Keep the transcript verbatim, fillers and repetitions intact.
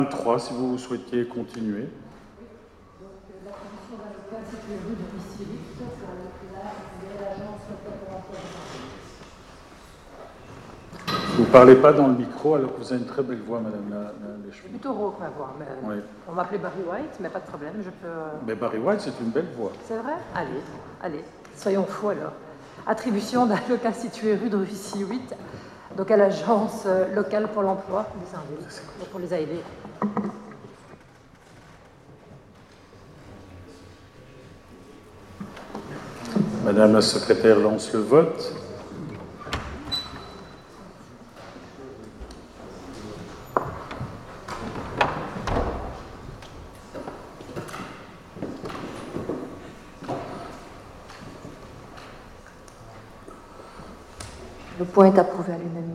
vingt-trois, si vous souhaitiez continuer. Donc, la commission d'un local situé rue de Bissilic, là, c'est l'agence Vous ne parlez pas dans le micro alors que vous avez une très belle voix, Madame la, la, C'est plutôt rauque ma voix, mais oui. On m'appelait Barry White, mais pas de problème, je peux... Mais Barry White, c'est une belle voix. C'est vrai? Allez, allez, soyons fous alors. Attribution d'un local situé rue de Russie huit, donc à l'agence locale pour l'emploi de Saint-Ville, donc pour les A L D. Madame la secrétaire lance le vote. Le point est approuvé à l'unanimité.